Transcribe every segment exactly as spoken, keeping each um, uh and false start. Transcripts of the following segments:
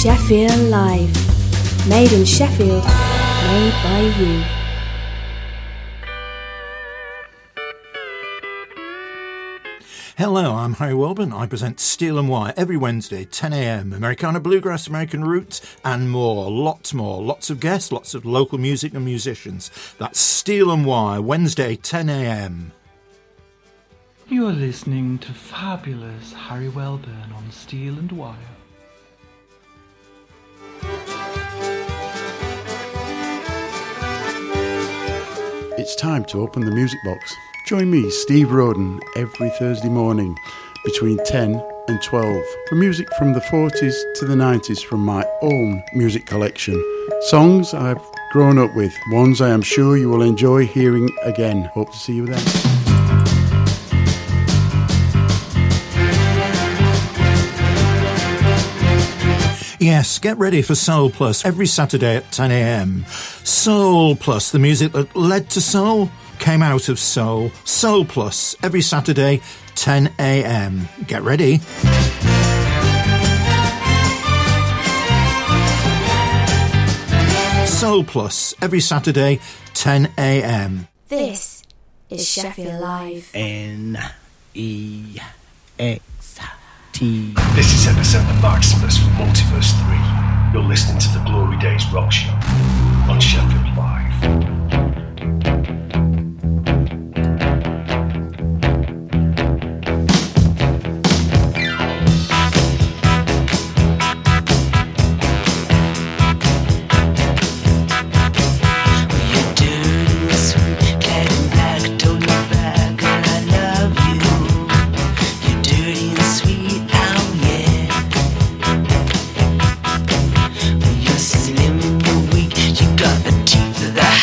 Sheffield Live. Made in Sheffield, made by you. Hello, I'm Harry Welburn. I present Steel and Wire every Wednesday, ten a m. Americana Bluegrass, American Roots, and more. Lots more. Lots of guests, lots of local music and musicians. That's Steel and Wire, Wednesday, ten a m. You're listening to fabulous Harry Welburn on Steel and Wire. It's time to open the music box. Join me, Steve Roden, every Thursday morning between ten and twelve for music from the forties to the nineties from my own music collection. Songs I've grown up with, ones I am sure you will enjoy hearing again. Hope to see you then. Yes, get ready for Soul Plus every Saturday at ten a m. Soul Plus, the music that led to soul, came out of soul. Soul Plus, every Saturday, ten a m. Get ready. Soul Plus, every Saturday, ten a m. This is Sheffield Live. N E X T. This is Epicenter Maximus from Multiverse three. You're listening to the Glory Days Rock Show on Sheffield Live. Slim, you're weak, you got the teeth of that.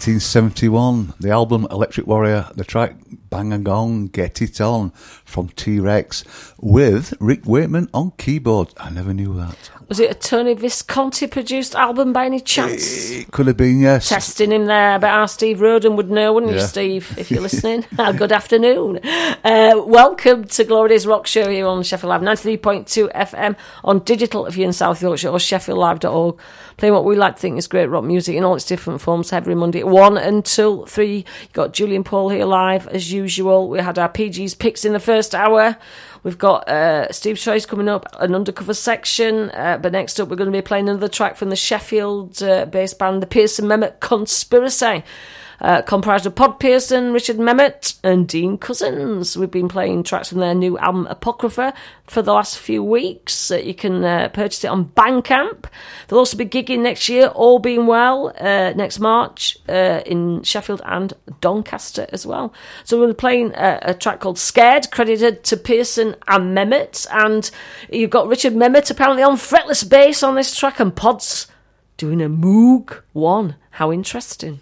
nineteen seventy-one. The album Electric Warrior, the track Bang a Gong, Get It On from T-Rex with Rick Wakeman on keyboard. I never knew that. Was it a Tony Visconti produced album by any chance? It could have been, yes. Testing him there, but our Steve Roden would know, wouldn't you, Yeah. Steve, if you're listening? Good afternoon. Uh, welcome to Glory Days Rock Show here on Sheffield Live, ninety-three point two F M on digital if you're in South Yorkshire, or sheffield live dot org. Playing what we like to think is great rock music in all its different forms every Monday at one until three. You've got Julian Paul here live as usual. We had our P G's picks in the first hour. We've got uh, Steve's Choice coming up, an undercover section. Uh, but next up, we're going to be playing another track from the Sheffield-based band, the Pearson Mehmet Conspiracy. Uh, comprised of Pod Pearson, Richard Mehmet and Dean Cousins. We've been playing tracks from their new album Apocrypha for the last few weeks. Uh, you can uh, purchase it on Bandcamp. They'll also be gigging next year, all being well, uh, next March uh, in Sheffield and Doncaster as well. So we're playing uh, a track called Scared, credited to Pearson and Mehmet. And you've got Richard Mehmet apparently on fretless bass on this track, and Pod's doing a Moog one. How interesting.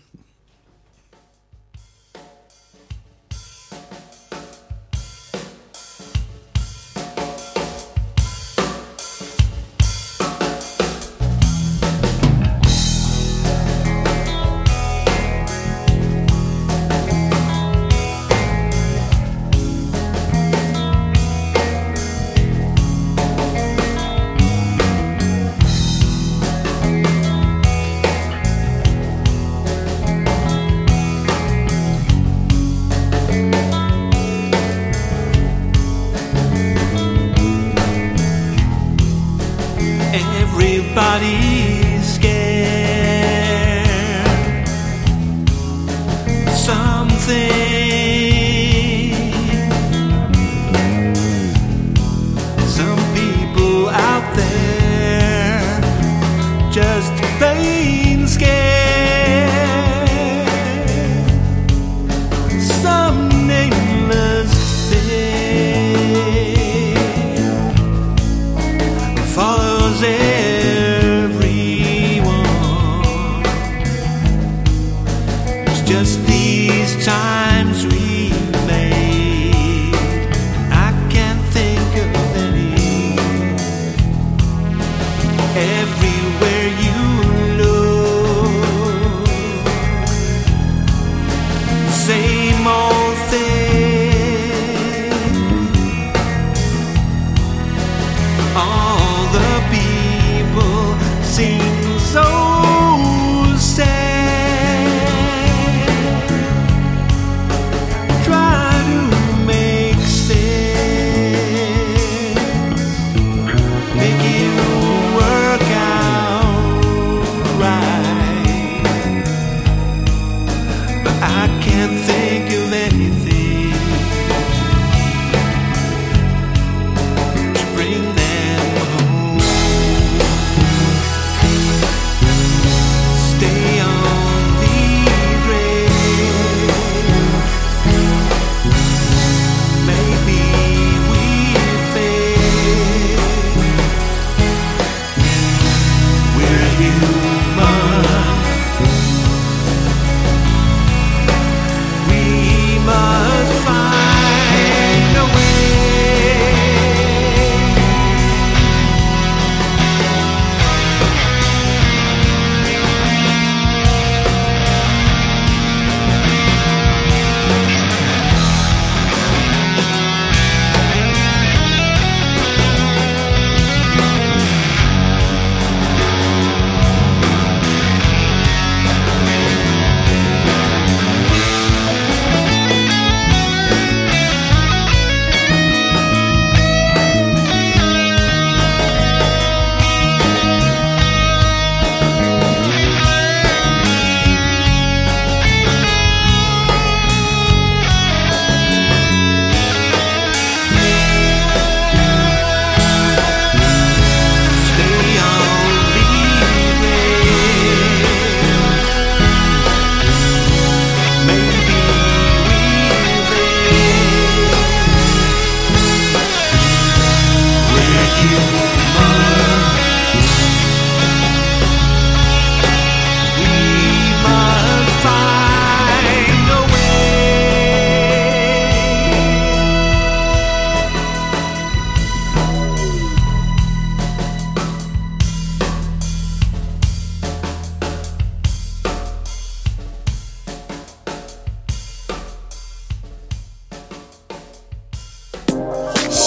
Everybody's scared. Something. Some people out there just plain scared. Some nameless thing follows every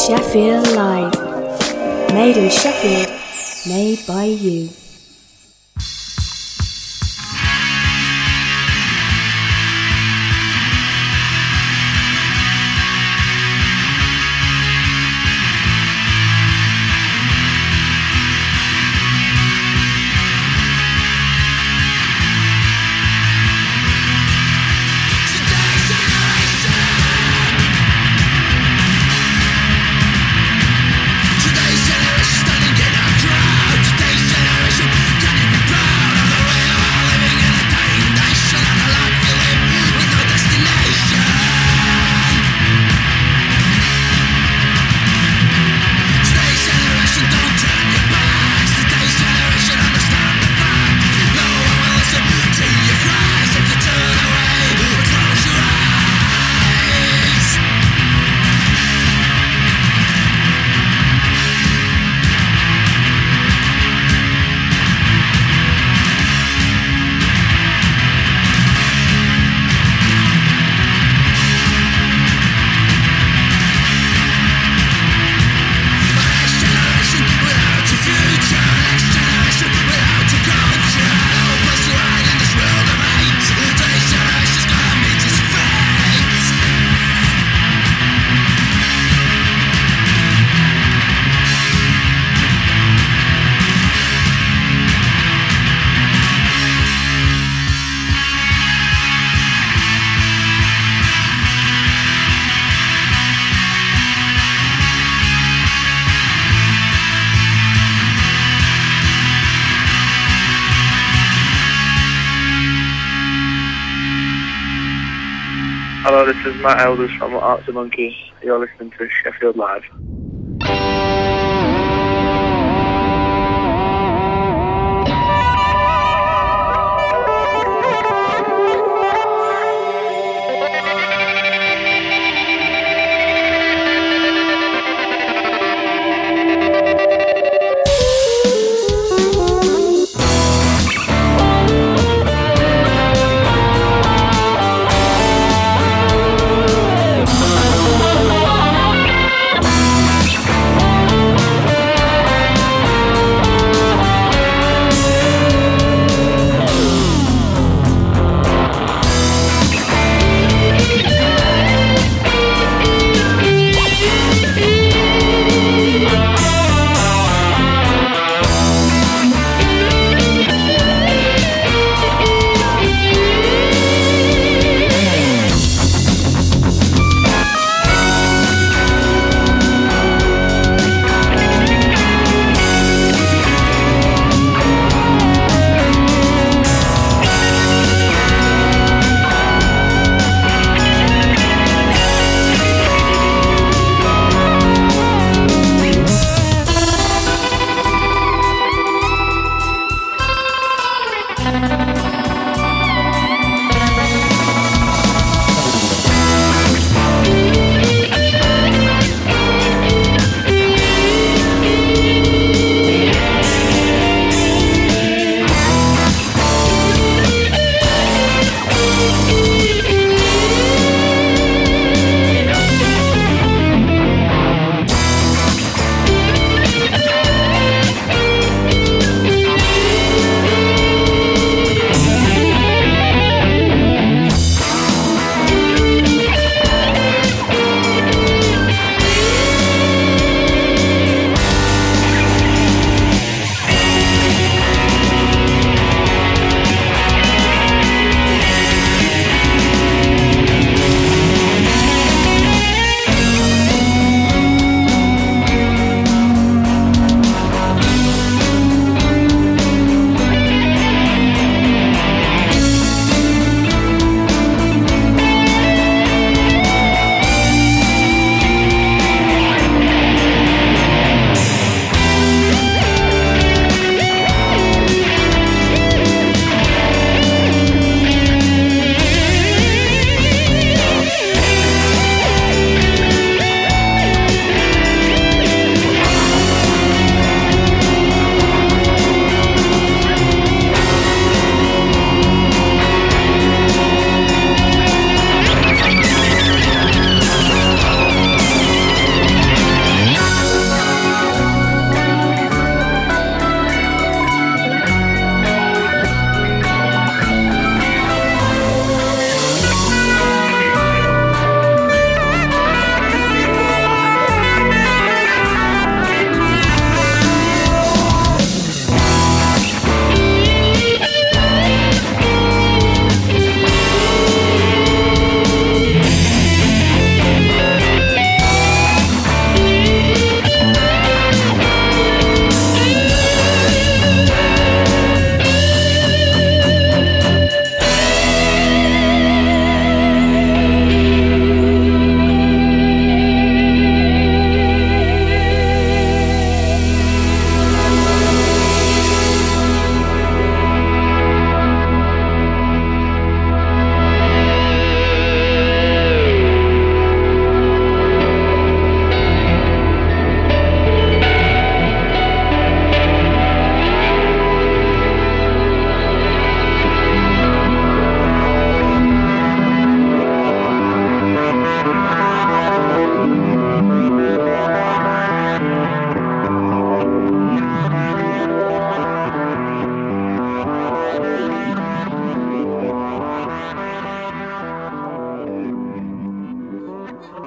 Sheffield Live. Made in Sheffield, made by you. Hello, this is Matt Elders from Arctic Monkeys. You're listening to Sheffield Live. Bye.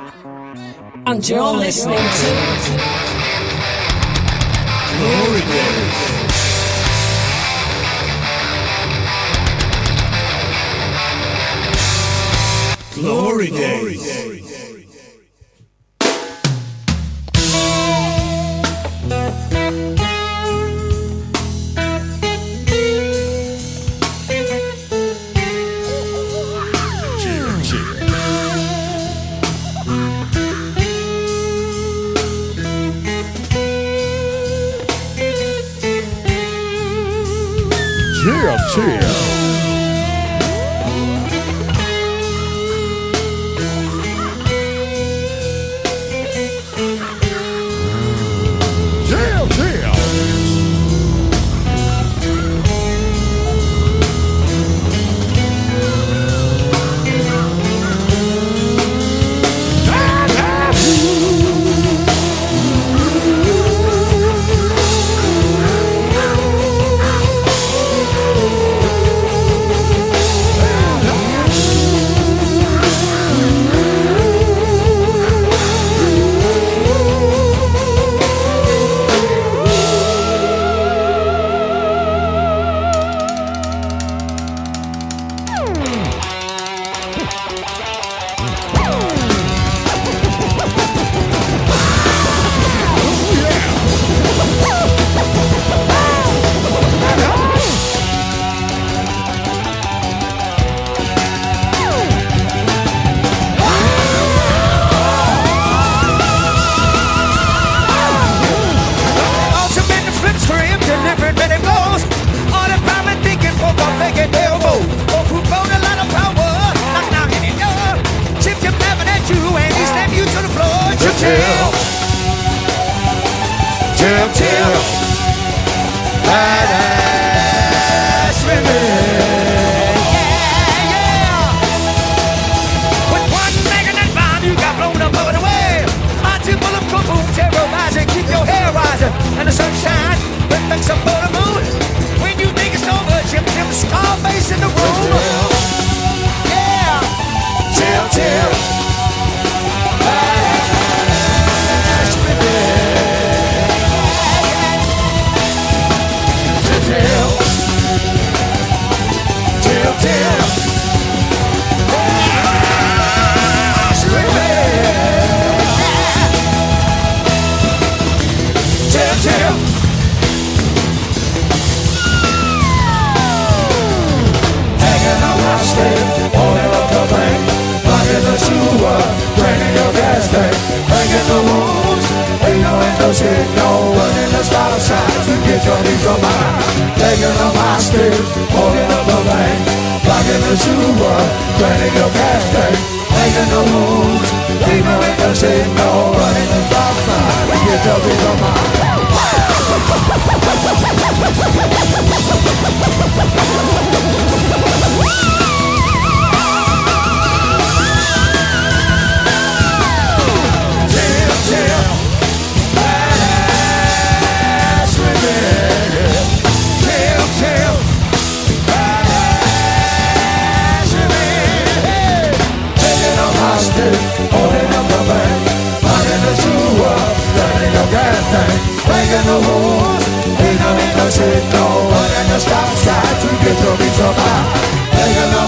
And you're listening to Glory Days. Glory Days. Chill, chill. Chill, chill. Ain't no need no signal, running the stop sign to get your visa back. Taking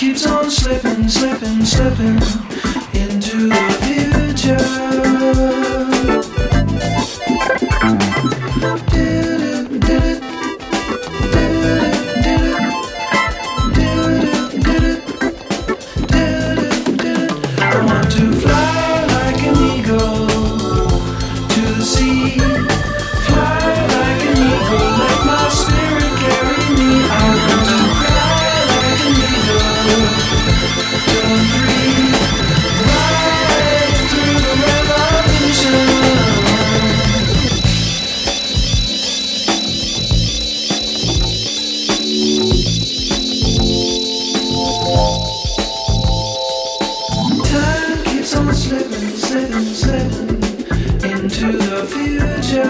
keeps on slipping, slipping, slipping into the future. Did it, did it, did it, did it, did it, did it, did it, did it. I want to fly like an eagle to the sea. Fly like an eagle, let my spirit carry me. I want to fly like an eagle till I'm free. Right through the revolution. Time keeps on slipping, slipping, slipping into the future.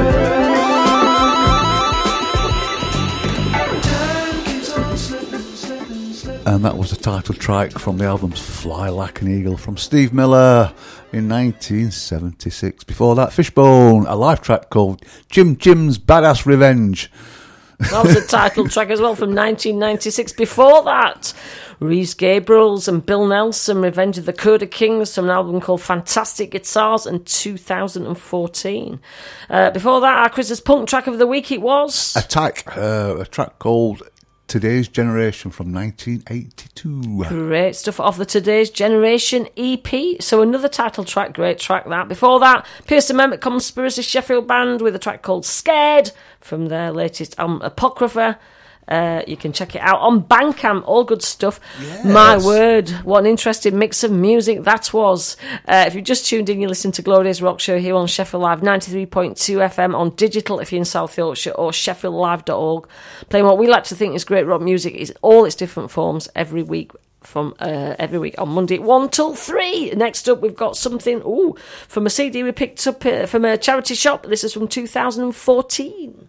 Time keeps on slipping, slipping, slipping. And that was the title track from the album's Fly Like an Eagle from Steve Miller in nineteen seventy-six. Before that, Fishbone, a live track called Jim Jim's Badass Revenge. That was a title track as well from nineteen ninety-six. Before that, Reeves Gabriels and Bill Nelson, Revenge of the Coda Kings, from an album called Fantastic Guitars in two thousand fourteen. Uh, before that, our Christmas punk track of the week, it was... Attack, uh, a track called Today's Generation from nineteen eighty-two. Great stuff off the Today's Generation E P. So another title track, great track that. Before that, Pierce Amendment Conspiracy Sheffield Band with a track called Scared from their latest album Apocrypha. Uh, you can check it out on Bandcamp, all good stuff. Yes. My word, what an interesting mix of music that was. Uh, if you've just tuned in, you listen to Glory Days Rock Show here on Sheffield Live, ninety-three point two F M on digital if you're in South Yorkshire, or sheffield live dot org. Playing what we like to think is great rock music in all its different forms every week. From uh, every week on Monday, one till three. Next up, we've got something ooh from a C D we picked up uh, from a charity shop. This is from two thousand fourteen.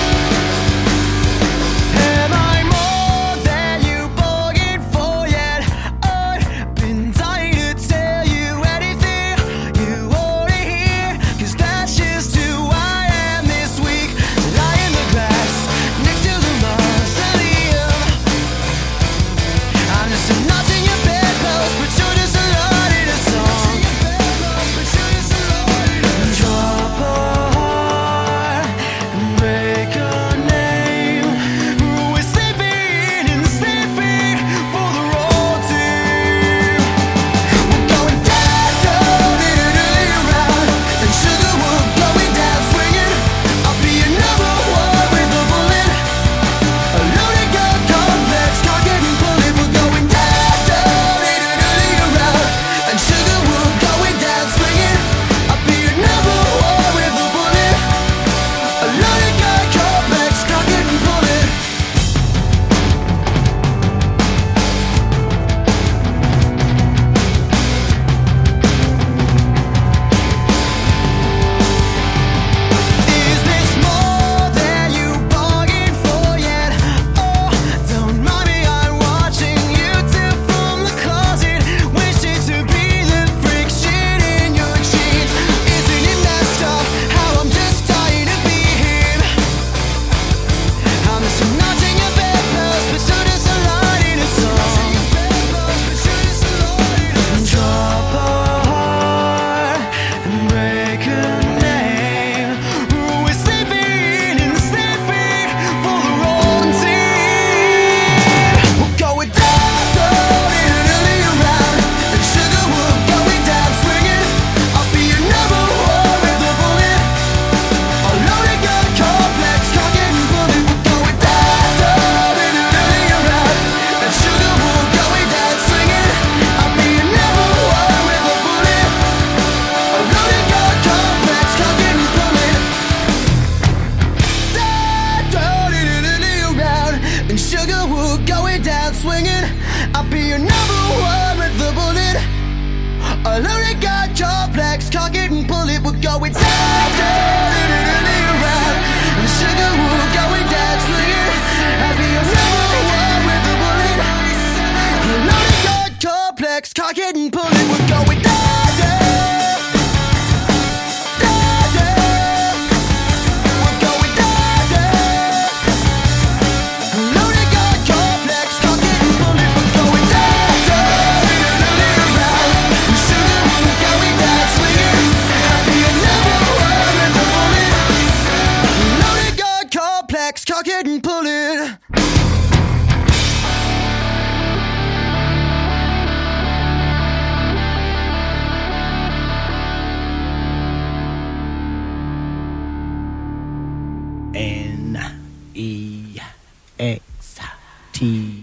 Am I more than you bargained for yet? we're going down, down, around. And sugar, we're going down, swinging. I'll be a number one with a bullet. A loaded gun complex, cock it and pull it. We're going down, down, down, down. We're going down, down. A loaded gun complex, cock it and pull it. We're going down, down, around. And sugar, we're going down, swinging. I'll be a number one with a bullet. A loaded gun complex, cock it and pull it. N E X T.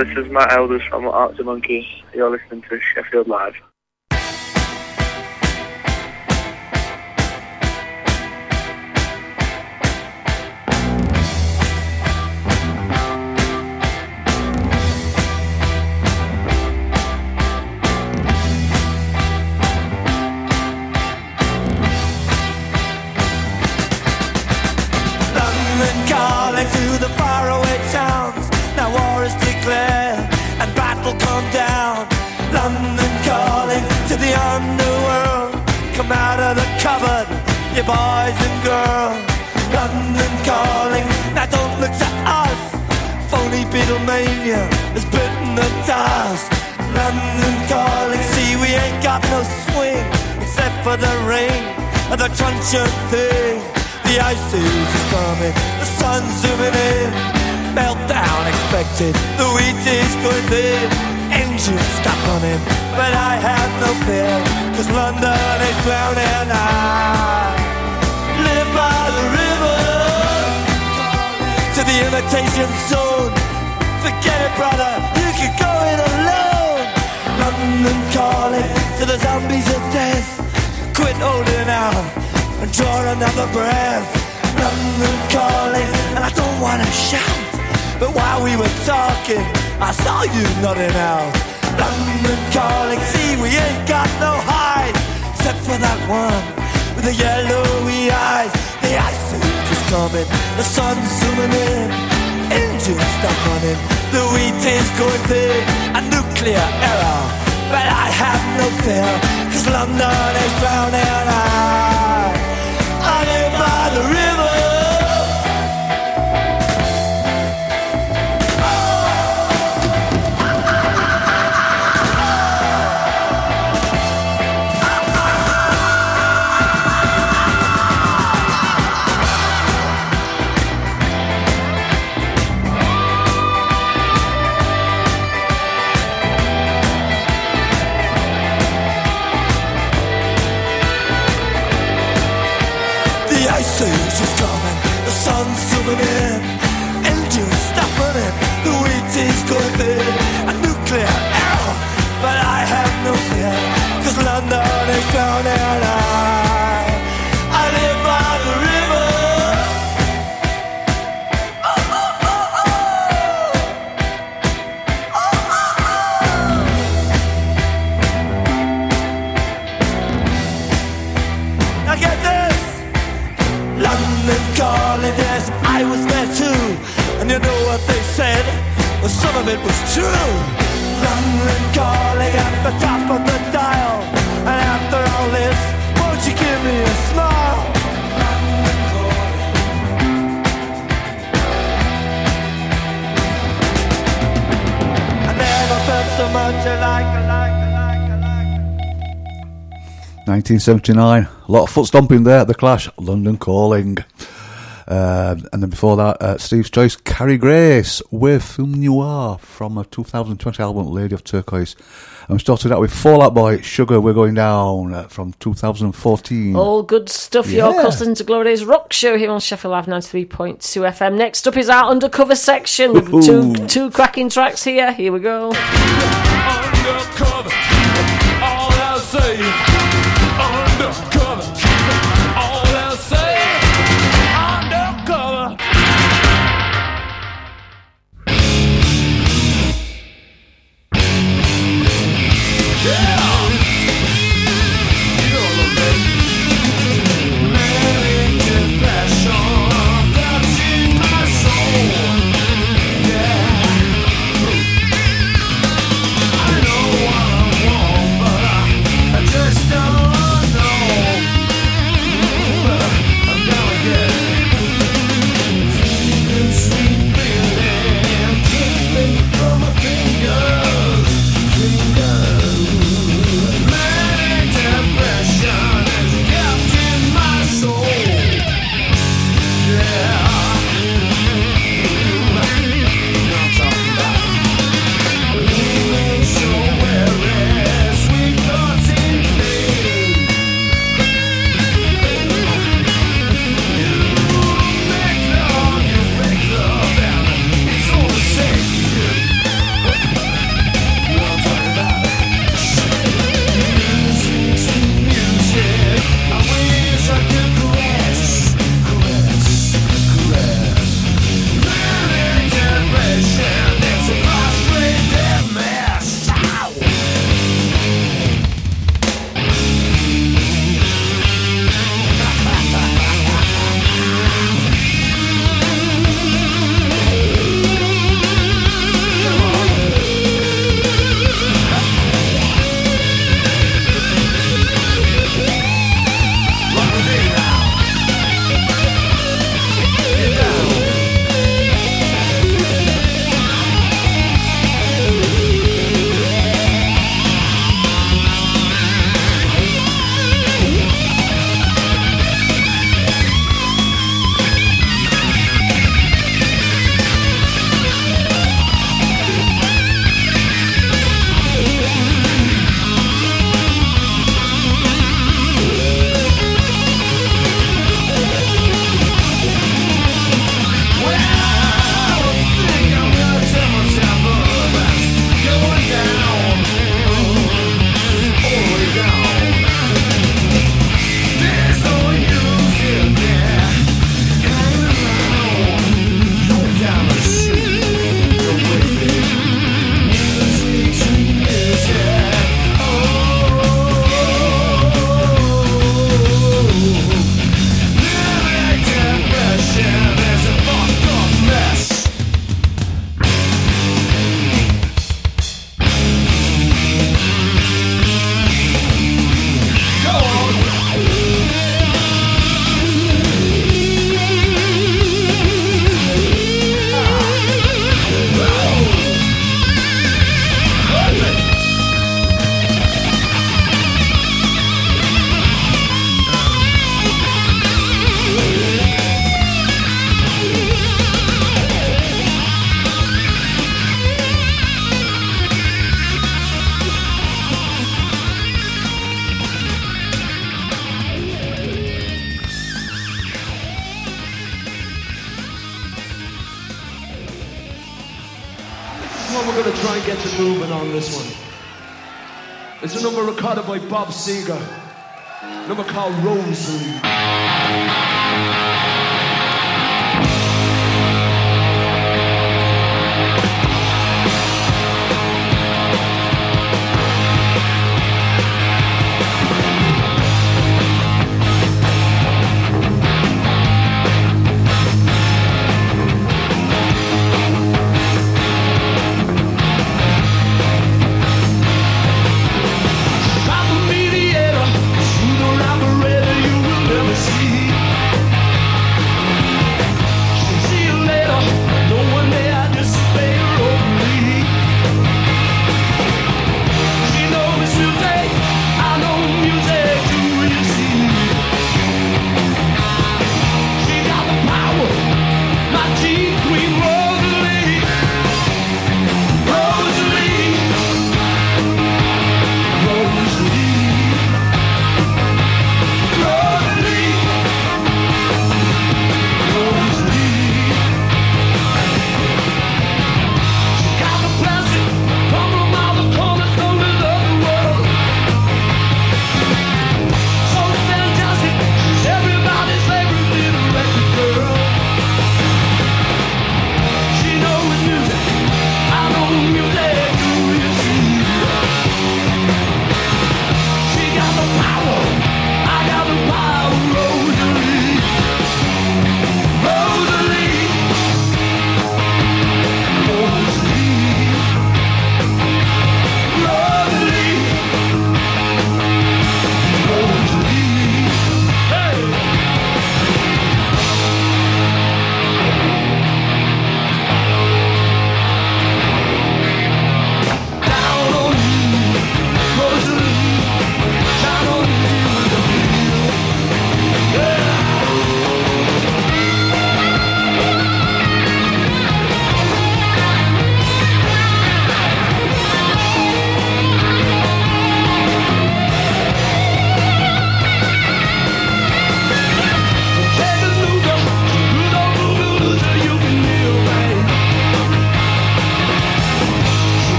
this is Matt Elders from Arctic Monkey. You're listening to Sheffield Live. London calling to the faraway towns. Now war is declared and battle come down. London calling to the underworld. Come out of the cupboard, you boys and girls. London calling, now don't look to us. Phony Beatlemania has bitten the dust. London calling, see we ain't got no swing except for the rain and the truncheon thing. The ice age is coming, the sun's zooming in. Meltdown expected, the wheat is going thin. Engines stop running, but I have no fear, cause London is drowning. I live by the river, to the imitation zone. Forget it, brother, you can go it alone. London calling to the zombies of death. Quit holding out and draw another breath. London calling, and I don't wanna shout, but while we were talking, I saw you nodding out. London calling, see we ain't got no hide, except for that one with the yellowy eyes. The ice age is coming, the sun's zooming in. Engines stop running, the wheat is going big. A nuclear error, but I have no fear, cause London is drowning. I, I live by the river. The ice is coming, the sun's zooming in. Engines stop running, the wheat is going thin. A nuclear error, but I have no fear, cause London is drowning. I, I live by the river. Oh, oh, oh, oh. Oh, oh, oh. Now get this. London calling, yes, I was there too. And you know what they said? Well, some of it was true. London calling at the top of the dial. And after all this, won't you give me a smile? London calling. I never felt so much alike, alike, alike, alike. nineteen seventy-nine, a lot of foot stomping there at the Clash. London Calling. Um, and then before that, uh, Steve's choice, Carrie Grace with Film Noir from a two thousand twenty album, Lady of Turquoise. And we started out with Fall Out Boy, Sugar We're Going Down uh, from two thousand fourteen. All good stuff. Yeah. You're listening to Glory Days Rock Show here on Sheffield Live ninety-three point two F M. Next up is our Undercover section. With two, two cracking tracks here. Here we go. Undercover, all I'll say. Undercover, all I'll say. Undercover. Yeah. You know the man. Manic depression that's in my soul. Yeah. I know what one we're gonna try and get the movement on this one. It's a number recorded by Bob Seger. A number called Rosalie.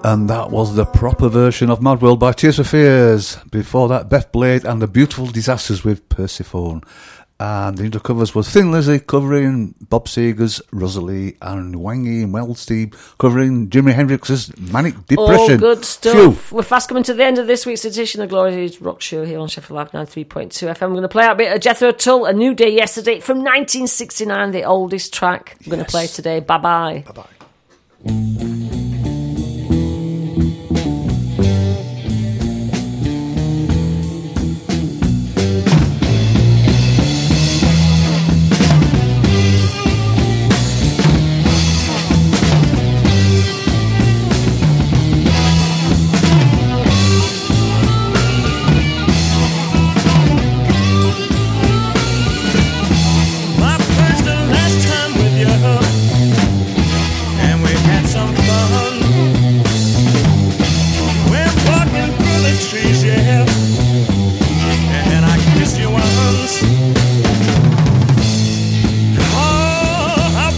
And that was the proper version of Mad World by Tears for Fears. Before that, Beth Blade and the Beautiful Disasters with Persephone. And the undercovers was Thin Lizzy covering Bob Seger's Rosalie, and Wangy and Wellstein covering Jimi Hendrix's Manic Depression. All good stuff. Phew. We're fast coming to the end of this week's edition of Glory Days Rock Show here on Sheffield Live ninety-three point two F M. I'm going to play out a bit of Jethro Tull, A New Day Yesterday from nineteen sixty-nine, the oldest track I'm going to play today. Bye-bye. Bye-bye.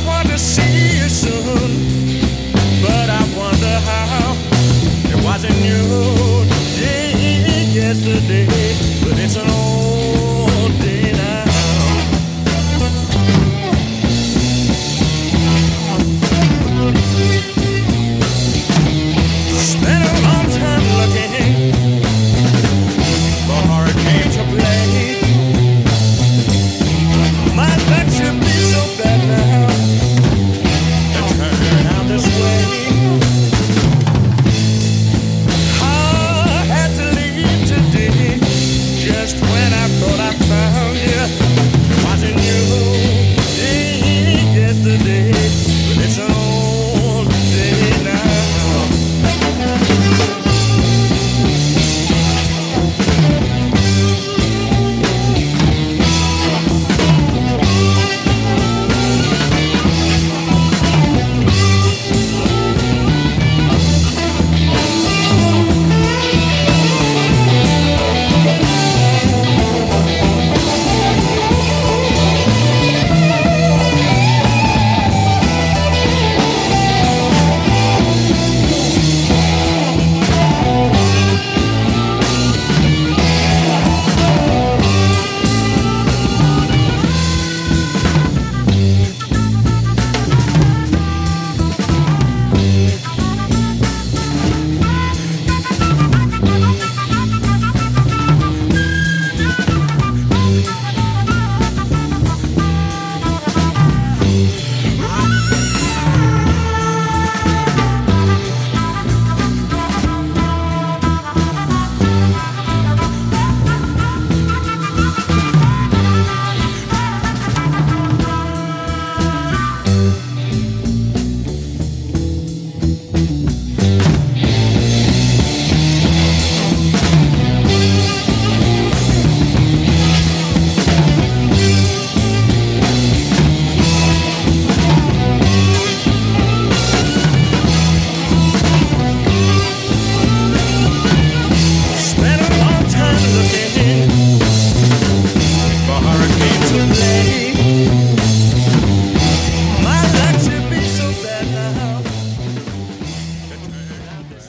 Wasn't you?